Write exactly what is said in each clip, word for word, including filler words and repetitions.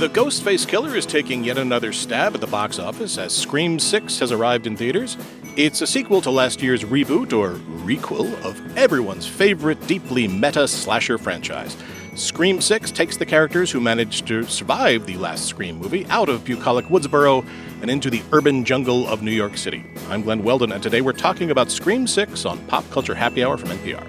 The Ghostface Killer is taking yet another stab at the box office as Scream six has arrived in theaters. It's a sequel to last year's reboot, or requel, of everyone's favorite deeply meta slasher franchise. Scream six takes the characters who managed to survive the last Scream movie out of bucolic Woodsboro and into the urban jungle of New York City. I'm Glenn Weldon, and today we're talking about Scream six on Pop Culture Happy Hour from N P R.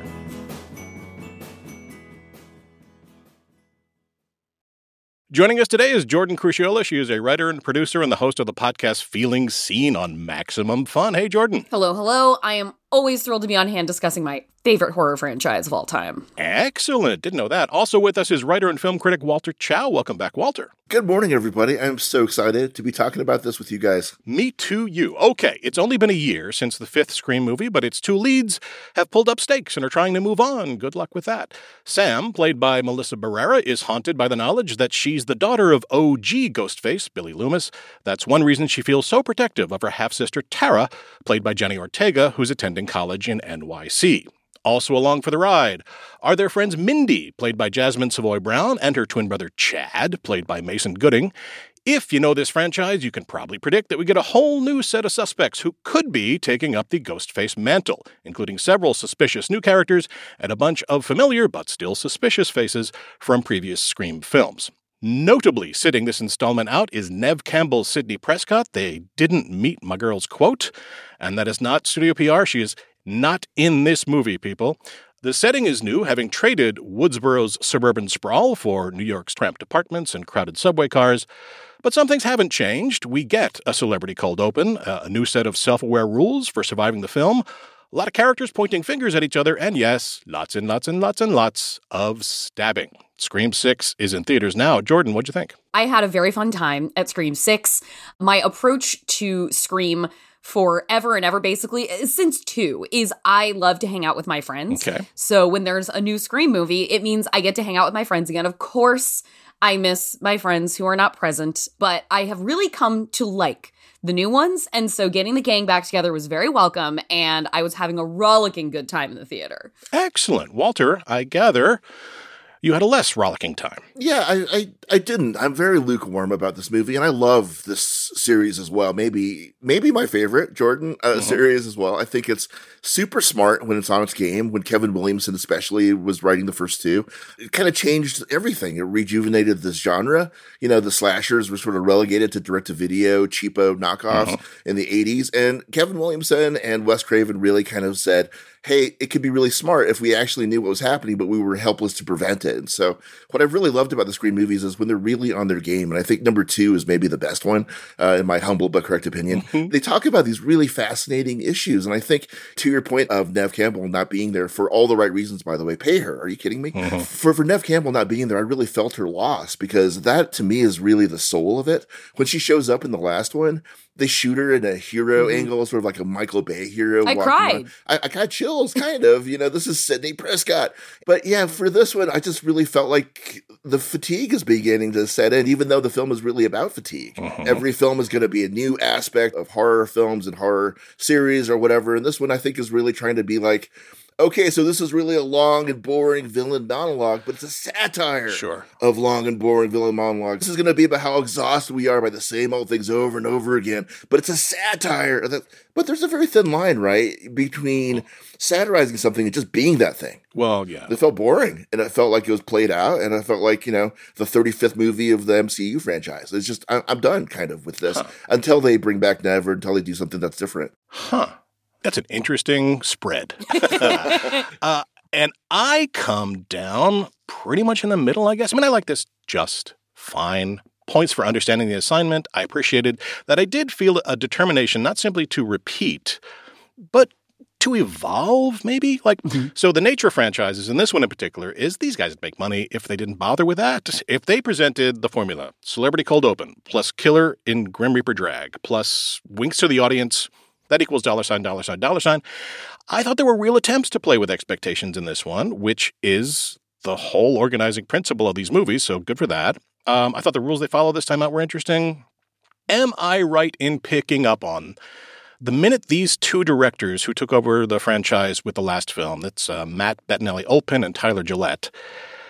Joining us today is Jordan Crucchiola. She is a writer and producer and the host of the podcast Feeling Seen on Maximum Fun. Hey, Jordan. Hello, hello. I am always thrilled to be on hand discussing my favorite horror franchise of all time. Excellent. Didn't know that. Also with us is writer and film critic Walter Chow. Welcome back, Walter. Good morning, everybody. I'm so excited to be talking about this with you guys. Me too, you. Okay, it's only been a year since the fifth Scream movie, but its two leads have pulled up stakes and are trying to move on. Good luck with that. Sam, played by Melissa Barrera, is haunted by the knowledge that she's the daughter of O G Ghostface, Billy Loomis. That's one reason she feels so protective of her half-sister Tara, played by Jenny Ortega, who's attending college in N Y C. Also along for the ride are their friends Mindy, played by Jasmine Savoy Brown, and her twin brother Chad, played by Mason Gooding. If you know this franchise, you can probably predict that we get a whole new set of suspects who could be taking up the Ghostface mantle, including several suspicious new characters and a bunch of familiar but still suspicious faces from previous Scream films. Notably sitting this installment out is Neve Campbell's Sidney Prescott. They didn't meet my girl's quote, and that is not studio P R. She is not in this movie, people. The setting is new, having traded Woodsboro's suburban sprawl for New York's cramped apartments and crowded subway cars. But some things haven't changed. We get a celebrity cold open, a new set of self-aware rules for surviving the film, a lot of characters pointing fingers at each other, and yes, lots and lots and lots and lots of stabbing. Scream six is in theaters now. Jordan, what'd you think? I had a very fun time at Scream six. My approach to Scream forever and ever, basically, since two, is I love to hang out with my friends. Okay. So when there's a new Scream movie, it means I get to hang out with my friends again. Of course, I miss my friends who are not present, but I have really come to like the new ones, and so getting the gang back together was very welcome, and I was having a rollicking good time in the theater. Excellent. Walter, I gather you had a less rollicking time. Yeah, I, I, I didn't. I'm very lukewarm about this movie, and I love this series as well. Maybe maybe my favorite, Jordan, uh, mm-hmm. series as well. I think it's super smart when it's on its game, when Kevin Williamson especially was writing the first two. It kind of changed everything. It rejuvenated this genre. You know, the slashers were sort of relegated to direct-to-video, cheapo knockoffs mm-hmm. in the eighties, and Kevin Williamson and Wes Craven really kind of said, hey, it could be really smart if we actually knew what was happening, but we were helpless to prevent it. And so what I've really loved about the Scream movies is when they're really on their game. And I think number two is maybe the best one, uh, in my humble but correct opinion. Mm-hmm. They talk about these really fascinating issues. And I think to your point of Neve Campbell not being there for all the right reasons, by the way, pay her. Are you kidding me? Mm-hmm. For, for Neve Campbell not being there, I really felt her loss, because that to me is really the soul of it. When she shows up in the last one, they shoot her in a hero mm-hmm. angle, sort of like a Michael Bay hero. I cried. I, I got chills, kind of. You know, this is Sidney Prescott. But yeah, for this one, I just really felt like the fatigue is beginning to set in, even though the film is really about fatigue. Mm-hmm. Every film is going to be a new aspect of horror films and horror series or whatever. And this one, I think, is really trying to be like, okay, so this is really a long and boring villain monologue, but it's a satire sure. of long and boring villain monologue. This is going to be about how exhausted we are by the same old things over and over again, but it's a satire. But there's a very thin line, right, between satirizing something and just being that thing. Well, yeah. It felt boring, and it felt like it was played out, and I felt like, you know, the thirty-fifth movie of the M C U franchise. It's just, I'm done kind of with this huh. until they bring back Neve, until they do something that's different. Huh. That's an interesting spread. uh, and I come down pretty much in the middle, I guess. I mean, I like this just fine. Points for understanding the assignment. I appreciated that I did feel a determination not simply to repeat, but to evolve, maybe? Like, mm-hmm. So the nature of franchises, and this one in particular, is these guys would make money if they didn't bother with that. If they presented the formula, celebrity cold open, plus killer in Grim Reaper drag, plus winks to the audience, that equals dollar sign, dollar sign, dollar sign. I thought there were real attempts to play with expectations in this one, which is the whole organizing principle of these movies, so good for that. Um, I thought the rules they follow this time out were interesting. Am I right in picking up on the minute these two directors who took over the franchise with the last film, that's uh, Matt Bettinelli-Olpin and Tyler Gillette,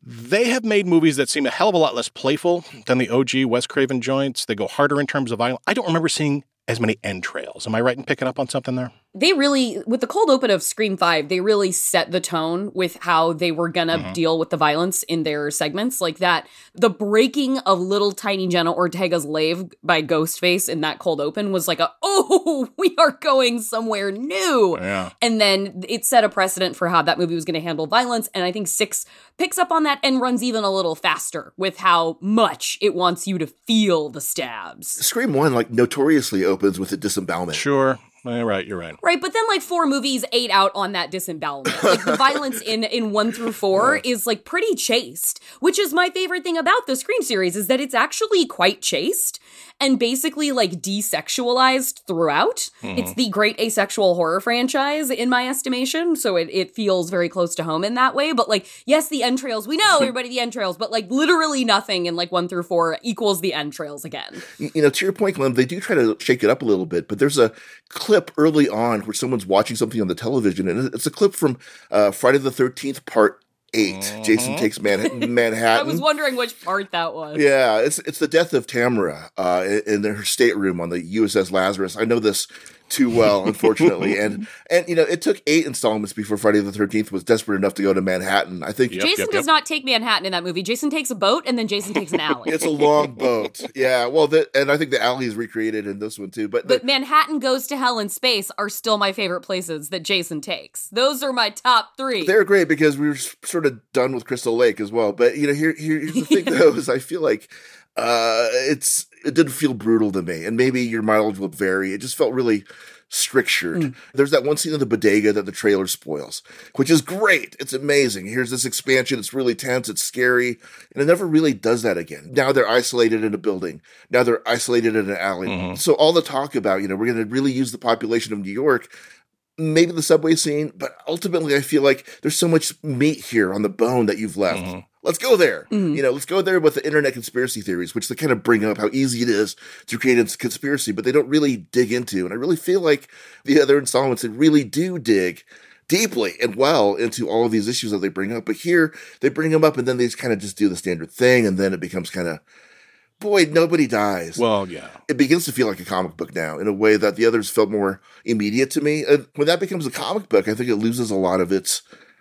They have made movies that seem a hell of a lot less playful than the O G Wes Craven joints. They go harder in terms of violence. I don't remember seeing as many entrails. Am I right in picking up on something there? They really, with the cold open of Scream five, they really set the tone with how they were gonna mm-hmm. deal with the violence in their segments. Like that, the breaking of little tiny Jenna Ortega's leg by Ghostface in that cold open was like a, oh, we are going somewhere new. Yeah. And then it set a precedent for how that movie was gonna handle violence. And I think six picks up on that and runs even a little faster with how much it wants you to feel the stabs. Scream one, like, notoriously opens with a disembowelment. Sure. You're right, you're right. Right, but then like four movies ate out on that disembowelment. Like the violence in, in one through four yeah. is like pretty chaste, which is my favorite thing about the Scream series is that it's actually quite chaste and basically like desexualized throughout. Mm-hmm. It's the great asexual horror franchise in my estimation, so it, it feels very close to home in that way. But like, yes, the entrails, we know everybody the entrails, but like literally nothing in like one through four equals the entrails again. You know, to your point, Glenn, they do try to shake it up a little bit, but there's a clip early on where someone's watching something on the television, and it's a clip from uh, Friday the thirteenth part eight. Mm-hmm. Jason Takes Man- Manhattan. I was wondering which part that was. Yeah, it's it's the death of Tamara uh, in, in her stateroom on the U S S Lazarus. I know this too well, unfortunately. and, and you know, it took eight installments before Friday the thirteenth was desperate enough to go to Manhattan. I think yep, Jason yep, does yep. not take Manhattan in that movie. Jason takes a boat, and then Jason takes an alley. It's a long boat. Yeah, well, the, and I think the alley is recreated in this one, too. But, but the, Manhattan Goes to Hell in Space are still my favorite places that Jason takes. Those are my top three. They're great because we were sort of done with Crystal Lake as well. But, you know, here, here here's the thing, though, is I feel like uh, it's it didn't feel brutal to me. And maybe your mileage will vary. It just felt really strictured. Mm. There's that one scene of the bodega that the trailer spoils, which is great. It's amazing. Here's this expansion. It's really tense. It's scary. And it never really does that again. Now they're isolated in a building. Now they're isolated in an alley. Mm-hmm. So all the talk about, you know, we're going to really use the population of New York, maybe the subway scene, but ultimately I feel like there's so much meat here on the bone that you've left. Mm-hmm. Let's go there. Mm-hmm. You know, let's go there with the internet conspiracy theories, which they kind of bring up how easy it is to create a conspiracy, but they don't really dig into. And I really feel like the other installments, they really do dig deeply and well into all of these issues that they bring up. But here they bring them up and then they just kind of just do the standard thing. And then it becomes kind of, boy, nobody dies. Well, yeah. It begins to feel like a comic book now in a way that the others felt more immediate to me. And when that becomes a comic book, I think it loses a lot of its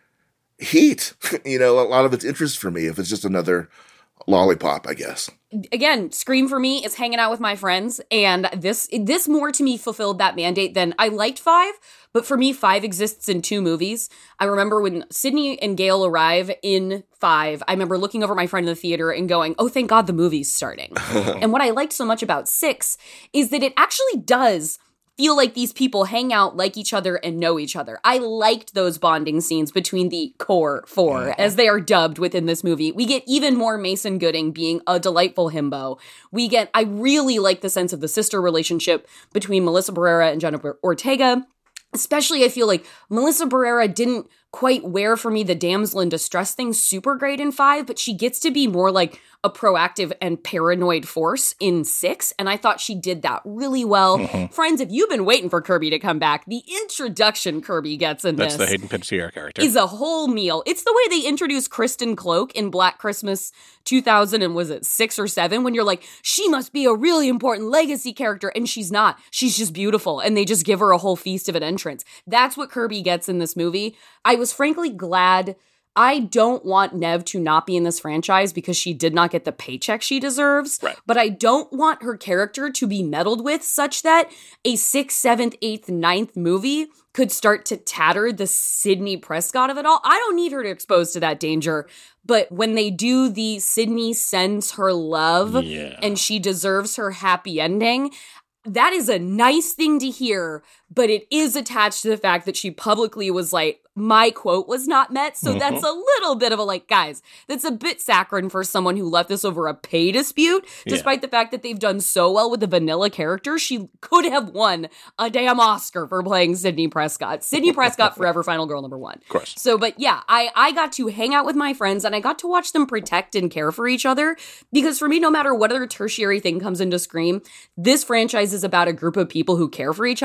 heat, you know, a lot of its interest for me if it's just another lollipop, I guess. Again, Scream for me is hanging out with my friends, and this this more to me fulfilled that mandate than I liked five, but for me, five exists in two movies. I remember when Sydney and Gail arrive in five, I remember looking over at my friend in the theater and going, oh, thank God the movie's starting. And what I liked so much about six is that it actually does feel like these people hang out, like each other, and know each other. I liked those bonding scenes between the core four, mm-hmm. as they are dubbed within this movie. We get even more Mason Gooding being a delightful himbo. We get, I really like the sense of the sister relationship between Melissa Barrera and Jennifer Ortega. Especially, I feel like Melissa Barrera didn't quite wear for me the damsel in distress thing super great in five, but she gets to be more like a proactive and paranoid force in six, and I thought she did that really well. Mm-hmm. Friends, if you've been waiting for Kirby to come back, the introduction Kirby gets in That's this the Hayden Panettiere character. Is a whole meal. It's the way they introduced Kristen Cloak in Black Christmas two thousand, and was it six or seven, when you're like, she must be a really important legacy character, and she's not. She's just beautiful, and they just give her a whole feast of an entrance. That's what Kirby gets in this movie. I was frankly glad. I don't want Nev to not be in this franchise because she did not get the paycheck she deserves. Right. But I don't want her character to be meddled with such that a sixth, seventh, eighth, ninth movie could start to tatter the Sidney Prescott of it all. I don't need her to expose to that danger. But when they do the Sidney sends her love yeah. and she deserves her happy ending, that is a nice thing to hear, but it is attached to the fact that she publicly was like, my quote was not met. So mm-hmm. that's a little bit of a like, guys, that's a bit saccharine for someone who left this over a pay dispute, despite yeah. the fact that they've done so well with the vanilla character. She could have won a damn Oscar for playing Sidney Prescott. Sidney Prescott, forever final girl number one. Of course. So, but yeah, I, I got to hang out with my friends and I got to watch them protect and care for each other. Because for me, no matter what other tertiary thing comes into Scream, this franchise is about a group of people who care for each other, protect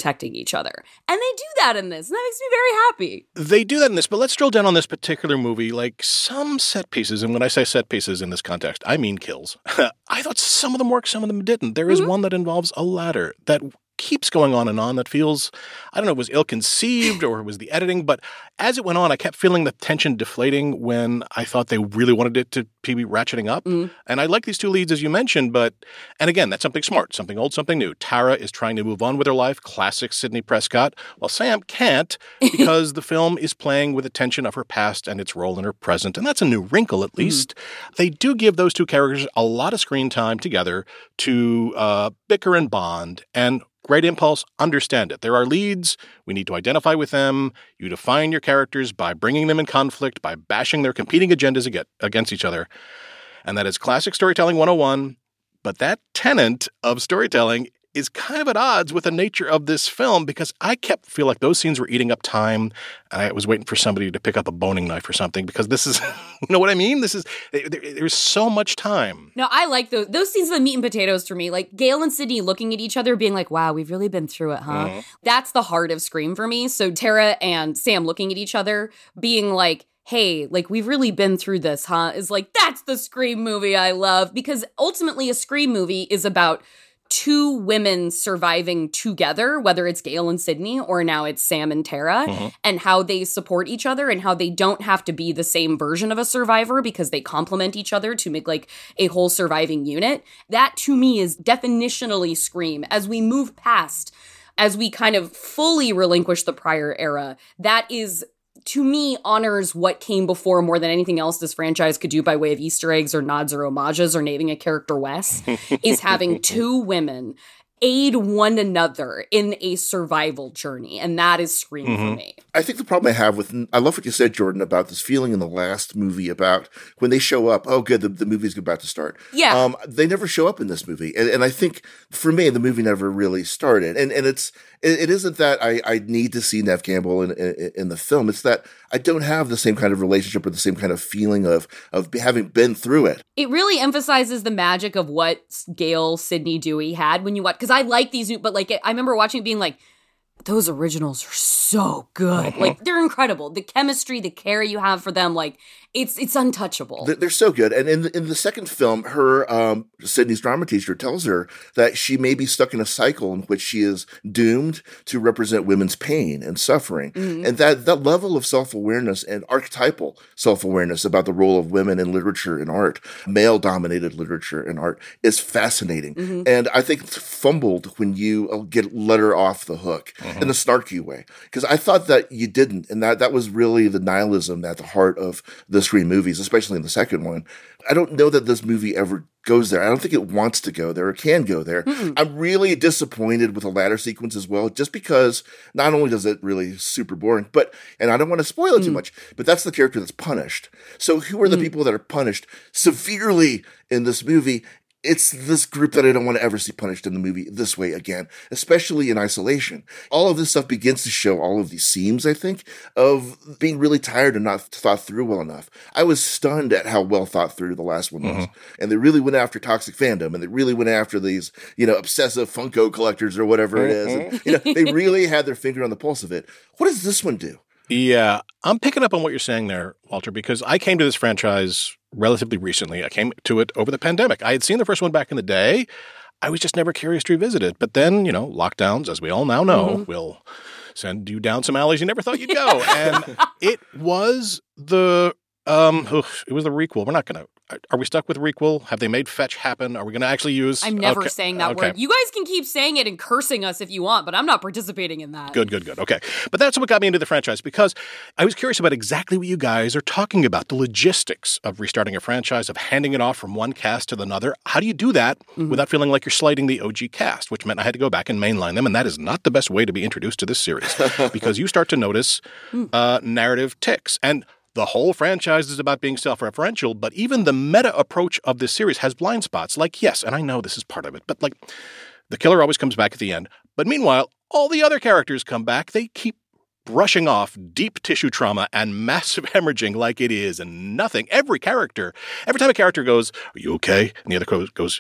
protecting each other. And they do that in this, and that makes me very happy. They do that in this, but let's drill down on this particular movie. Like, some set pieces, and when I say set pieces in this context, I mean kills. I thought some of them worked, some of them didn't. There is mm-hmm. one that involves a ladder that keeps going on and on that feels, I don't know, it was ill-conceived or it was the editing, but as it went on, I kept feeling the tension deflating when I thought they really wanted it to be ratcheting up. Mm. And I like these two leads, as you mentioned, but, and again, that's something smart, something old, something new. Tara is trying to move on with her life, classic Sidney Prescott, while Sam can't because the film is playing with the tension of her past and its role in her present, and that's a new wrinkle, at least. Mm. They do give those two characters a lot of screen time together to uh, bicker and bond, and great impulse, understand it. There are leads. We need to identify with them. You define your characters by bringing them in conflict, by bashing their competing agendas against each other. And that is classic storytelling one oh one. But that tenet of storytelling is kind of at odds with the nature of this film because I kept feel like those scenes were eating up time and I was waiting for somebody to pick up a boning knife or something because this is, you know what I mean? This is, there, there's so much time. No, I like those. Those scenes are the meat and potatoes for me. Like Gale and Sidney looking at each other being like, wow, we've really been through it, huh? Mm-hmm. That's the heart of Scream for me. So Tara and Sam looking at each other being like, hey, like, we've really been through this, huh? Is like, that's the Scream movie I love because ultimately a Scream movie is about two women surviving together, whether it's Gale and Sidney or now it's Sam and Tara, mm-hmm. and how they support each other and how they don't have to be the same version of a survivor because they complement each other to make like a whole surviving unit. That to me is definitionally Scream. As we move past, as we kind of fully relinquish the prior era, that is, to me, honors what came before more than anything else this franchise could do by way of Easter eggs or nods or homages or naming a character Wes, is having two women aid one another in a survival journey. And that is Scream mm-hmm. for me. I think the problem I have with, I love what you said, Jordan, about this feeling in the last movie about when they show up, oh, good, the, the movie's about to start. Yeah. Um, they never show up in this movie. And, and I think for me, the movie never really started. And and it's, it, it isn't that I, I need to see Neve Campbell in, in, in the film. It's that I don't have the same kind of relationship or the same kind of feeling of, of having been through it. It really emphasizes the magic of what Gale, Sidney, Dewey had when you watch, because I like these new, but like, I remember watching it being like, those originals are so good. Mm-hmm. Like, they're incredible. The chemistry, the care you have for them, like, it's it's untouchable. They're so good. And in the, in the second film, her, um, Sidney's drama teacher tells her that she may be stuck in a cycle in which she is doomed to represent women's pain and suffering. Mm-hmm. And that, that level of self-awareness and archetypal self-awareness about the role of women in literature and art, male-dominated literature and art, is fascinating. Mm-hmm. And I think it's fumbled when you get let her off the hook. Mm-hmm. In a snarky way. Because I thought that you didn't. And that, that was really the nihilism at the heart of the Scream movies, especially in the second one. I don't know that this movie ever goes there. I don't think it wants to go there or can go there. Mm-mm. I'm really disappointed with the ladder sequence as well, just because not only does it really super boring, but, and I don't want to spoil it mm. too much, but that's the character that's punished. So who are the mm. people that are punished severely in this movie? It's this group that I don't want to ever see punished in the movie this way again, especially in isolation. All of this stuff begins to show all of these seams, I think, of being really tired and not thought through well enough. I was stunned at how well thought through the last one was. Mm-hmm. And they really went after toxic fandom, and they really went after these, you know, obsessive Funko collectors or whatever mm-hmm. it is. And, you know, they really had their finger on the pulse of it. What does this one do? Yeah, I'm picking up on what you're saying there, Walter, because I came to this franchise relatively recently. I came to it over the pandemic. I had seen the first one back in the day. I was just never curious to revisit it. But then, you know, lockdowns, as we all now know, mm-hmm. will send you down some alleys you never thought you'd go. And it was the um, oof, it was the requel. We're not going to. Are we stuck with requel? Have they made fetch happen? Are we going to actually use... I'm never okay. saying that okay. word. You guys can keep saying it and cursing us if you want, but I'm not participating in that. Good, good, good. Okay. But that's what got me into the franchise, because I was curious about exactly what you guys are talking about, the logistics of restarting a franchise, of handing it off from one cast to another. How do you do that mm-hmm. without feeling like you're slighting the O G cast, which meant I had to go back and mainline them, and that is not the best way to be introduced to this series, because you start to notice uh, narrative tics. And the whole franchise is about being self-referential, but even the meta approach of this series has blind spots. Like, yes, and I know this is part of it, but like, the killer always comes back at the end. But meanwhile, all the other characters come back. They keep brushing off deep tissue trauma and massive hemorrhaging like it is and nothing. Every character, every time a character goes, "Are you okay?" and the other goes,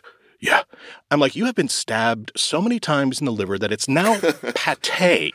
Yeah. I'm like, you have been stabbed so many times in the liver that it's now pate.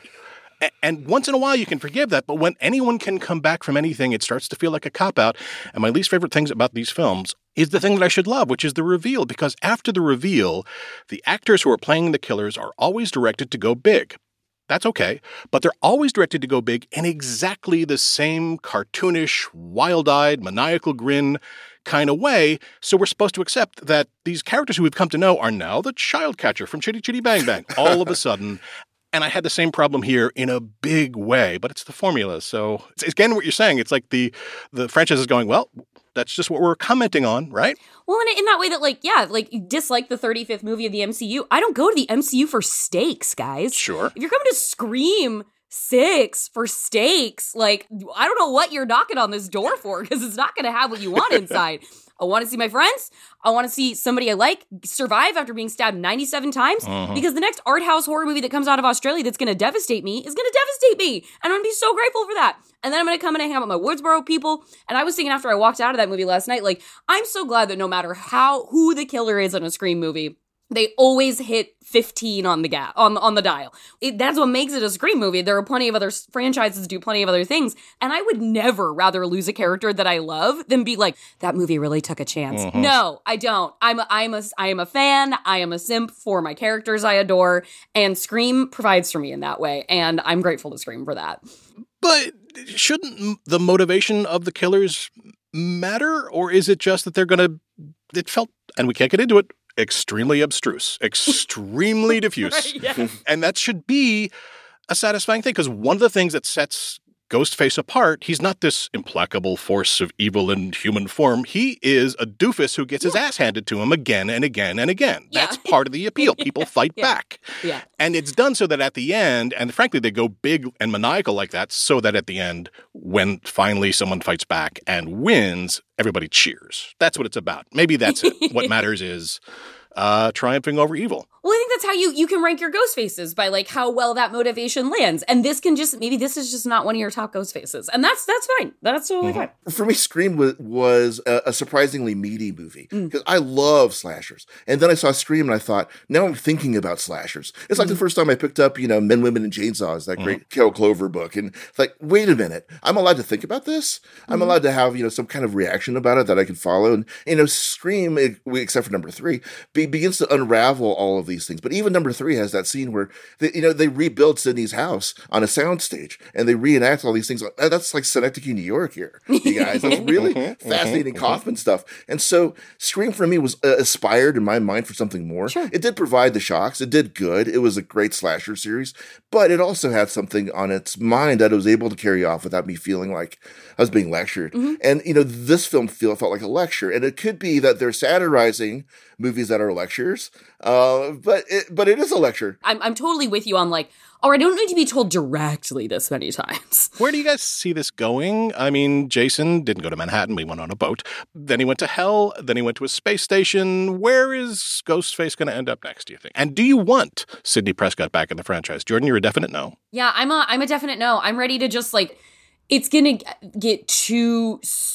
And once in a while you can forgive that, but when anyone can come back from anything, it starts to feel like a cop-out. And my least favorite things about these films is the thing that I should love, which is the reveal. Because after the reveal, the actors who are playing the killers are always directed to go big. That's okay, but they're always directed to go big in exactly the same cartoonish, wild-eyed, maniacal grin kind of way. So we're supposed to accept that these characters who we've come to know are now the child catcher from Chitty Chitty Bang Bang all of a sudden. And I had the same problem here in a big way, but it's the formula. So it's, it's again what you're saying. It's like the the franchise is going, well, that's just what we're commenting on, right? Well, in, in that way that, like, yeah, like, you dislike the thirty-fifth movie of the M C U. I don't go to the M C U for stakes, guys. Sure. If you're coming to Scream six for stakes, like, I don't know what you're knocking on this door for, because it's not going to have what you want inside. I want to see my friends. I want to see somebody I like survive after being stabbed ninety-seven times. Uh-huh. Because the next art house horror movie that comes out of Australia that's going to devastate me is going to devastate me. And I'm going to be so grateful for that. And then I'm going to come in and hang out with my Woodsboro people. And I was thinking after I walked out of that movie last night, like, I'm so glad that no matter how, who the killer is in a Scream movie, they always hit fifteen on the ga- on on the dial. It, that's what makes it a Scream movie. There are plenty of other s- franchises do plenty of other things, and I would never rather lose a character that I love than be like, that movie really took a chance. Mm-hmm. No, I don't. I'm a, I'm a I am a fan. I am a simp for my characters I adore, and Scream provides for me in that way, and I'm grateful to Scream for that. But shouldn't the motivation of the killers matter, or is it just that they're going to? It felt, and we can't get into it. Extremely abstruse, extremely diffuse. Right, yeah. And that should be a satisfying thing, because one of the things that sets Ghostface apart, he's not this implacable force of evil in human form. He is a doofus who gets yeah. his ass handed to him again and again and again. Yeah. That's part of the appeal. People yeah. fight yeah. back. Yeah. And it's done so that at the end, and frankly, they go big and maniacal like that, so that at the end, when finally someone fights back and wins, everybody cheers. That's what it's about. Maybe that's it. What matters is uh, triumphing over evil. Well, I think that's how you, you can rank your ghost faces, by like how well that motivation lands. And this can just, maybe this is just not one of your top ghost faces. And that's that's fine. That's totally mm-hmm. fine. For me, Scream was, was a, a surprisingly meaty movie, because mm. I love slashers. And then I saw Scream and I thought, now I'm thinking about slashers. It's like mm. the first time I picked up, you know, Men, Women, and Chainsaws, that mm. great Carol Clover book. And it's like, wait a minute, I'm allowed to think about this? I'm mm. allowed to have, you know, some kind of reaction about it that I can follow. And, you know, Scream, except for number three, be, begins to unravel all of these things. But even number three has that scene where they, you know, they rebuild Sydney's house on a soundstage and they reenact all these things. That's like Synecdoche, New York here, you guys. That's really fascinating Kaufman stuff. And so Scream for me was uh, aspired in my mind for something more. Sure. It did provide the shocks. It did good. It was a great slasher series, but it also had something on its mind that it was able to carry off without me feeling like I was being lectured. Mm-hmm. And, you know, this film feel, felt like a lecture. And it could be that they're satirizing movies that are lectures, uh, but it, but it is a lecture. I'm I'm totally with you on like, oh, I don't need to be told directly this many times. Where do you guys see this going? I mean, Jason didn't go to Manhattan. We went on a boat. Then he went to hell. Then he went to a space station. Where is Ghostface going to end up next, do you think? And do you want Sidney Prescott back in the franchise? Jordan, you're a definite no. Yeah, I'm a I'm a definite no. I'm ready to just like, it's going to get too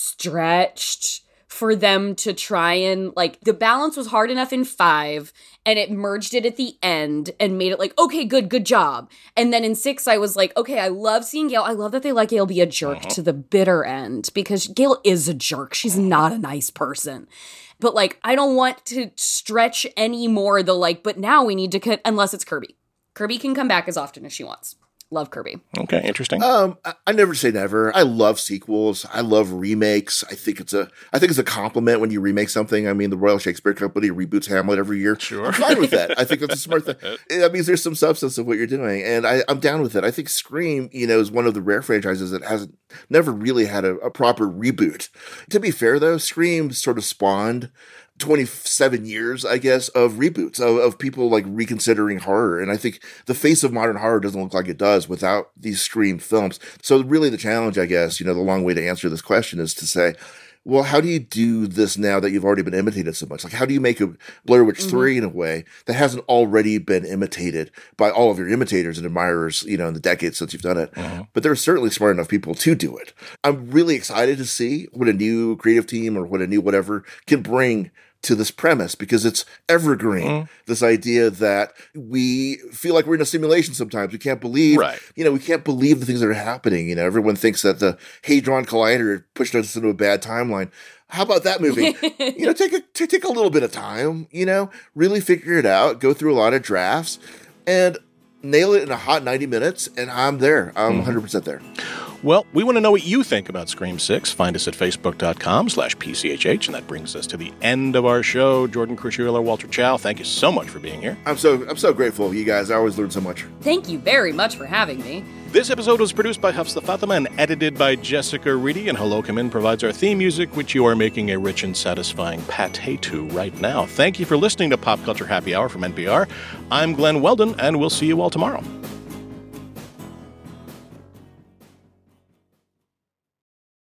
stretched for them to try and, like, the balance was hard enough in five, and it merged it at the end and made it like, okay, good, good job. And then in six, I was like, okay, I love seeing Gail. I love that they let Gail be a jerk uh-huh. to the bitter end, because Gail is a jerk. She's not a nice person. But, like, I don't want to stretch any more the, like, but now we need to cut, unless it's Kirby. Kirby can come back as often as she wants. Love Kirby. Okay, interesting. Um, I, I never say never. I love sequels. I love remakes. I think it's a, I think it's a compliment when you remake something. I mean, the Royal Shakespeare Company reboots Hamlet every year. Sure, I'm fine with that. I think that's a smart thing. That means there's some substance of what you're doing, and I, I'm down with it. I think Scream, you know, is one of the rare franchises that hasn't never really had a, a proper reboot. To be fair, though, Scream sort of spawned twenty-seven years, I guess, of reboots, of, of people like reconsidering horror. And I think the face of modern horror doesn't look like it does without these Scream films. So really the challenge, I guess, you know, the long way to answer this question is to say, well, how do you do this now that you've already been imitated so much? Like, how do you make a Blair Witch mm-hmm. three in a way that hasn't already been imitated by all of your imitators and admirers, you know, in the decades since you've done it? Mm-hmm. But there are certainly smart enough people to do it. I'm really excited to see what a new creative team or what a new whatever can bring to this premise because it's evergreen. Mm. This idea that we feel like we're in a simulation sometimes. We can't believe, right. you know, we can't believe the things that are happening. You know, everyone thinks that the Hadron Collider pushed us into a bad timeline. How about that movie? you know, take a t- take a little bit of time, you know, really figure it out, go through a lot of drafts, and nail it in a hot ninety minutes, and I'm there. I'm mm. one hundred percent there. Well, we want to know what you think about Scream six. Find us at facebook.com slash PCHH, and that brings us to the end of our show. Jordan Cruciulo, Walter Chow, thank you so much for being here. I'm so I'm so grateful, you guys. I always learn so much. Thank you very much for having me. This episode was produced by Hafsa Fatima and edited by Jessica Reedy, and Hello Come In provides our theme music, which you are making a rich and satisfying pate to right now. Thank you for listening to Pop Culture Happy Hour from N P R. I'm Glenn Weldon, and we'll see you all tomorrow.